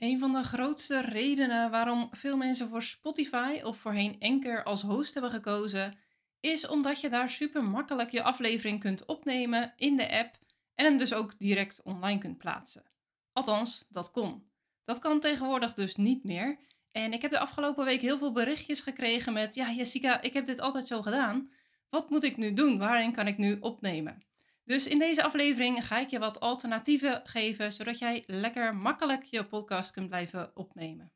Een van de grootste redenen waarom veel mensen voor Spotify of voorheen Anchor als host hebben gekozen, is omdat je daar super makkelijk je aflevering kunt opnemen in de app en hem dus ook direct online kunt plaatsen. Althans, dat kon. Dat kan tegenwoordig dus niet meer. En ik heb de afgelopen week heel veel berichtjes gekregen met: ja, Jessica, ik heb dit altijd zo gedaan. Wat moet ik nu doen? Waarin kan ik nu opnemen? Dus in deze aflevering ga ik je wat alternatieven geven, zodat jij lekker makkelijk je podcast kunt blijven opnemen.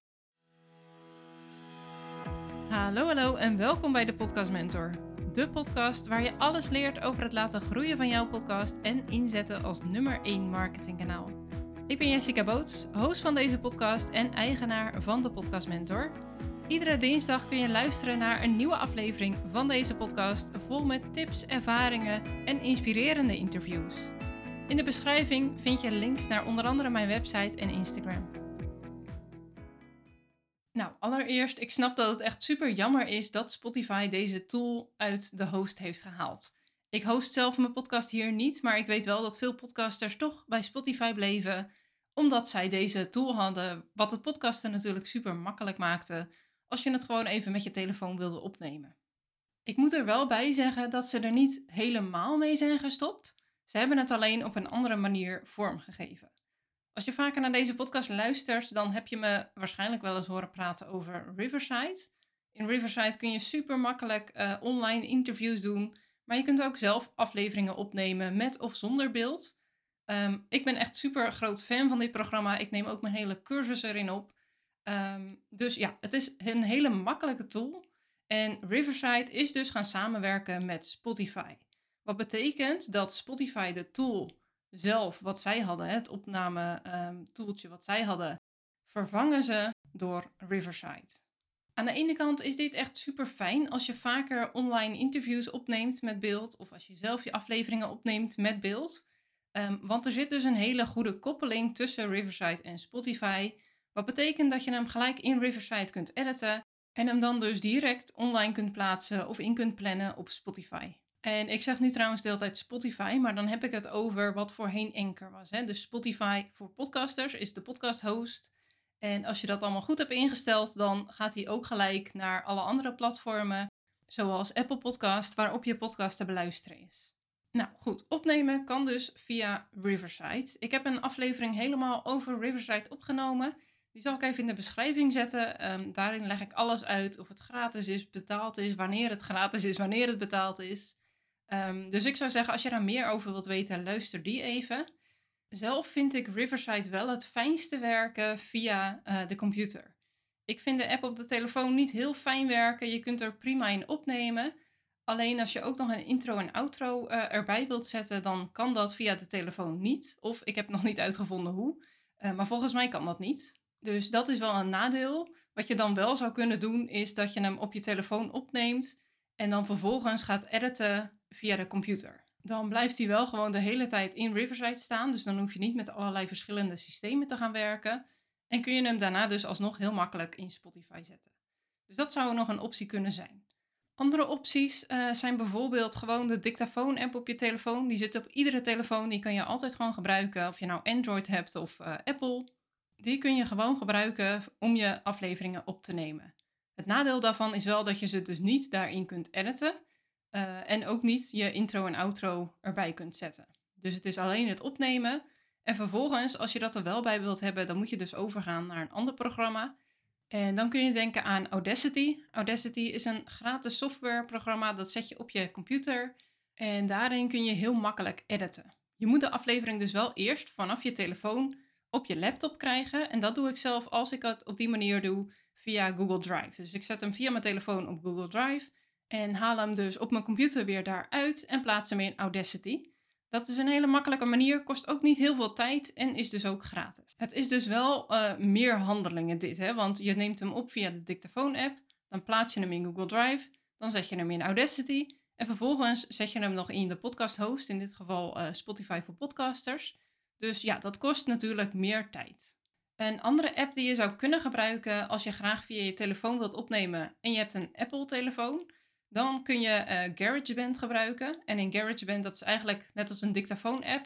Hallo en welkom bij de Podcast Mentor. De podcast waar je alles leert over het laten groeien van jouw podcast en inzetten als nummer 1 marketingkanaal. Ik ben Jessica Boots, host van deze podcast en eigenaar van de Podcast Mentor. Iedere dinsdag kun je luisteren naar een nieuwe aflevering van deze podcast, vol met tips, ervaringen en inspirerende interviews. In de beschrijving vind je links naar onder andere mijn website en Instagram. Nou, allereerst, ik snap dat het echt super jammer is dat Spotify deze tool uit de host heeft gehaald. Ik host zelf mijn podcast hier niet, maar ik weet wel dat veel podcasters toch bij Spotify bleven, omdat zij deze tool hadden, wat het podcasten natuurlijk super makkelijk maakte, als je het gewoon even met je telefoon wilde opnemen. Ik moet er wel bij zeggen dat ze er niet helemaal mee zijn gestopt. Ze hebben het alleen op een andere manier vormgegeven. Als je vaker naar deze podcast luistert, dan heb je me waarschijnlijk wel eens horen praten over Riverside. In Riverside kun je super makkelijk online interviews doen, maar je kunt ook zelf afleveringen opnemen met of zonder beeld. Ik ben echt super groot fan van dit programma. Ik neem ook mijn hele cursus erin op. Dus ja, het is een hele makkelijke tool. En Riverside is dus gaan samenwerken met Spotify. Wat betekent dat Spotify de tool zelf, wat zij hadden, het opname tooltje wat zij hadden, vervangen ze door Riverside. Aan de ene kant is dit echt super fijn als je vaker online interviews opneemt met beeld, of als je zelf je afleveringen opneemt met beeld. Want er zit dus een hele goede koppeling tussen Riverside en Spotify. Wat betekent dat je hem gelijk in Riverside kunt editen en hem dan dus direct online kunt plaatsen of in kunt plannen op Spotify. En ik zeg nu trouwens de hele tijd Spotify, maar dan heb ik het over wat voorheen Anchor was. Hè? Dus Spotify voor podcasters is de podcast host. En als je dat allemaal goed hebt ingesteld, dan gaat hij ook gelijk naar alle andere platformen, zoals Apple Podcast, waarop je podcast te beluisteren is. Nou goed, opnemen kan dus via Riverside. Ik heb een aflevering helemaal over Riverside opgenomen. Die zal ik even in de beschrijving zetten. Daarin leg ik alles uit, of het gratis is, betaald is, wanneer het gratis is, wanneer het betaald is. Dus ik zou zeggen, als je daar meer over wilt weten, luister die even. Zelf vind ik Riverside wel het fijnste werken via de computer. Ik vind de app op de telefoon niet heel fijn werken. Je kunt er prima in opnemen. Alleen als je ook nog een intro en outro erbij wilt zetten, dan kan dat via de telefoon niet. Of ik heb nog niet uitgevonden hoe. Maar volgens mij kan dat niet. Dus dat is wel een nadeel. Wat je dan wel zou kunnen doen, is dat je hem op je telefoon opneemt en dan vervolgens gaat editen via de computer. Dan blijft hij wel gewoon de hele tijd in Riverside staan. Dus dan hoef je niet met allerlei verschillende systemen te gaan werken. En kun je hem daarna dus alsnog heel makkelijk in Spotify zetten. Dus dat zou nog een optie kunnen zijn. Andere opties zijn bijvoorbeeld gewoon de dictafoon-app op je telefoon. Die zit op iedere telefoon. Die kan je altijd gewoon gebruiken. Of je nou Android hebt of Apple. Die kun je gewoon gebruiken om je afleveringen op te nemen. Het nadeel daarvan is wel dat je ze dus niet daarin kunt editen. En ook niet je intro en outro erbij kunt zetten. Dus het is alleen het opnemen. En vervolgens, als je dat er wel bij wilt hebben, dan moet je dus overgaan naar een ander programma. En dan kun je denken aan Audacity. Audacity is een gratis softwareprogramma, dat zet je op je computer. En daarin kun je heel makkelijk editen. Je moet de aflevering dus wel eerst vanaf je telefoon op je laptop krijgen. En dat doe ik zelf als ik het op die manier doe via Google Drive. Dus ik zet hem via mijn telefoon op Google Drive en haal hem dus op mijn computer weer daaruit en plaats hem in Audacity. Dat is een hele makkelijke manier, kost ook niet heel veel tijd en is dus ook gratis. Het is dus wel meer handelingen dit, hè? Want je neemt hem op via de dictafoon-app, dan plaats je hem in Google Drive, dan zet je hem in Audacity en vervolgens zet je hem nog in de podcast host, in dit geval Spotify voor podcasters. Dus ja, dat kost natuurlijk meer tijd. Een andere app die je zou kunnen gebruiken als je graag via je telefoon wilt opnemen en je hebt een Apple-telefoon, dan kun je GarageBand gebruiken. En in GarageBand, dat is eigenlijk net als een dictafoon-app,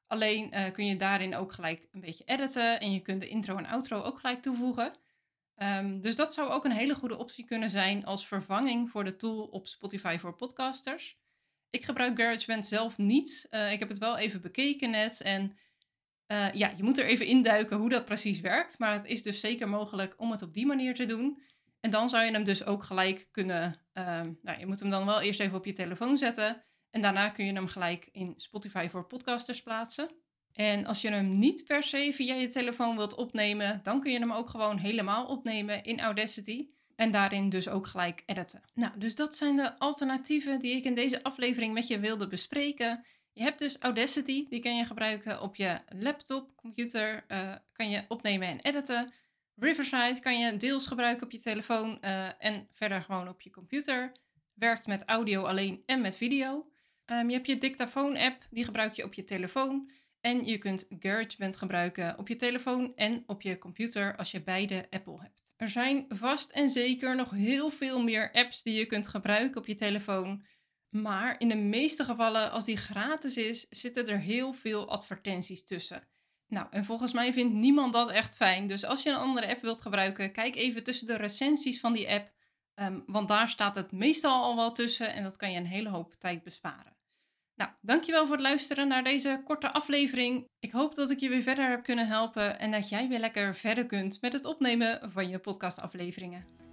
Alleen kun je daarin ook gelijk een beetje editen en je kunt de intro en outro ook gelijk toevoegen. Dus dat zou ook een hele goede optie kunnen zijn als vervanging voor de tool op Spotify voor podcasters. Ik gebruik GarageBand zelf niet. Ik heb het wel even bekeken net en ja, je moet er even induiken hoe dat precies werkt. Maar het is dus zeker mogelijk om het op die manier te doen. En dan zou je hem dus ook gelijk kunnen... je moet hem dan wel eerst even op je telefoon zetten. En daarna kun je hem gelijk in Spotify voor podcasters plaatsen. En als je hem niet per se via je telefoon wilt opnemen, dan kun je hem ook gewoon helemaal opnemen in Audacity. En daarin dus ook gelijk editen. Nou, dus dat zijn de alternatieven die ik in deze aflevering met je wilde bespreken. Je hebt dus Audacity, die kan je gebruiken op je laptop, computer, kan je opnemen en editen. Riverside kan je deels gebruiken op je telefoon en verder gewoon op je computer. Werkt met audio alleen en met video. Je hebt je dictafoon-app, die gebruik je op je telefoon. En je kunt GarageBand gebruiken op je telefoon en op je computer als je beide Apple hebt. Er zijn vast en zeker nog heel veel meer apps die je kunt gebruiken op je telefoon. Maar in de meeste gevallen, als die gratis is, zitten er heel veel advertenties tussen. Nou, en volgens mij vindt niemand dat echt fijn. Dus als je een andere app wilt gebruiken, kijk even tussen de recensies van die app. Want daar staat het meestal al wel tussen en dat kan je een hele hoop tijd besparen. Nou, dankjewel voor het luisteren naar deze korte aflevering. Ik hoop dat ik je weer verder heb kunnen helpen en dat jij weer lekker verder kunt met het opnemen van je podcastafleveringen.